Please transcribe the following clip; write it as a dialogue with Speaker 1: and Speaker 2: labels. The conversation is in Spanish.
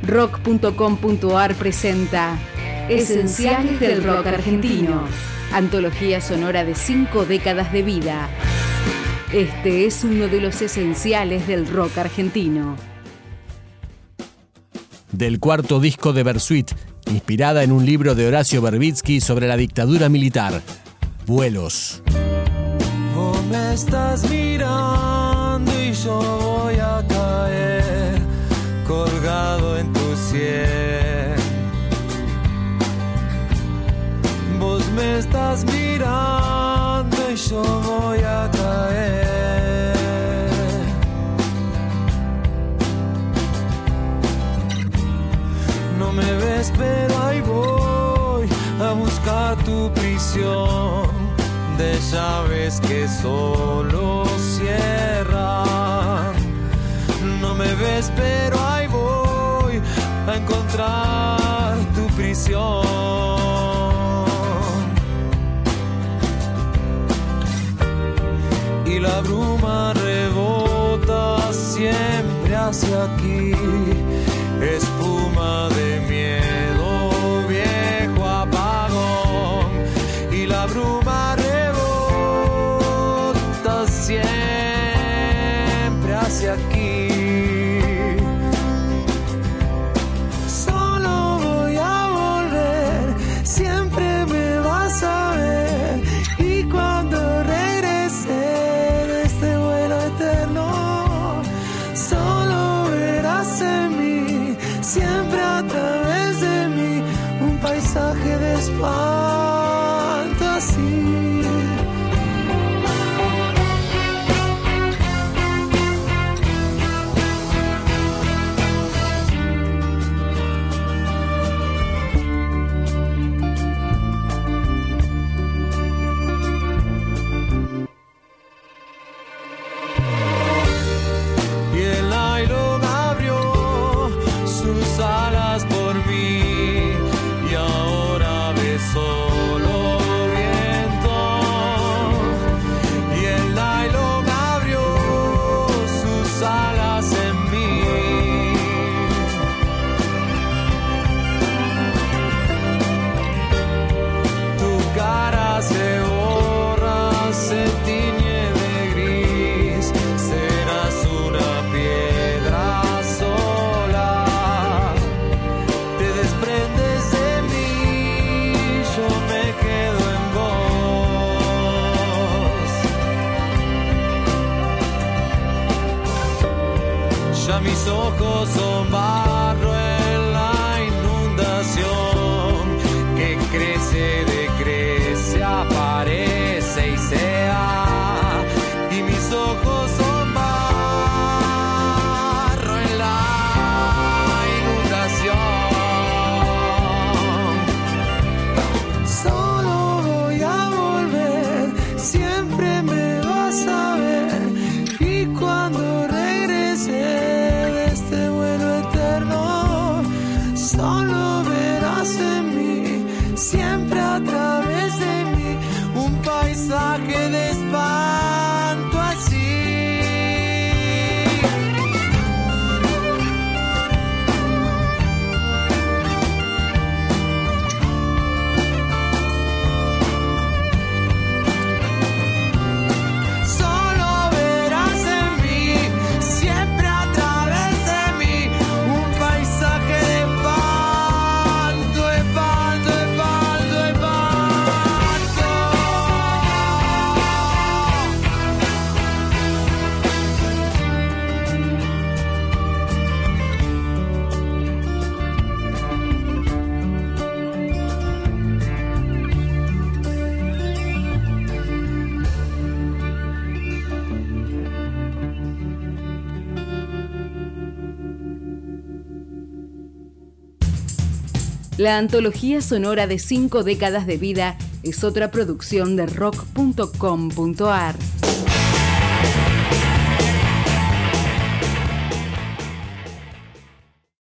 Speaker 1: Rock.com.ar presenta Esenciales del Rock Argentino, antología sonora de 5 décadas de vida. Este es uno de los esenciales del rock argentino.
Speaker 2: Del cuarto disco de Bersuit, inspirada en un libro de Horacio Verbitsky sobre la dictadura militar, Vuelos.
Speaker 3: Vos me estás mirando y yo voy a caer colgado en tu sien. Vos me estás mirando y yo voy a caer. No me ves pero ahí voy a buscar tu prisión de llaves que solo cierran. No me ves pero ahí voy a encontrar tu prisión. Y la bruma rebota siempre hacia aquí, espuma de miedo, viejo apagón. Y la bruma rebota siempre hacia aquí. Solo voy a volver, siempre me vas a ver. Y cuando regrese de este vuelo eterno, solo verás en mí, siempre a través de mí, un paisaje de espanto así. Ya mis ojos son barro en la inundación que crece, decrece, aparece y sea. Y mis ojos son barro en la inundación. Solo voy a volver, siempre me vas a ver. Y cuando regrese solo verás en mí, siempre a través de mí, un paisaje de espanto así. Solo verás en mí, siempre a través de mí, un paisaje de
Speaker 1: La antología sonora de 5 décadas de vida es otra producción de rock.com.ar.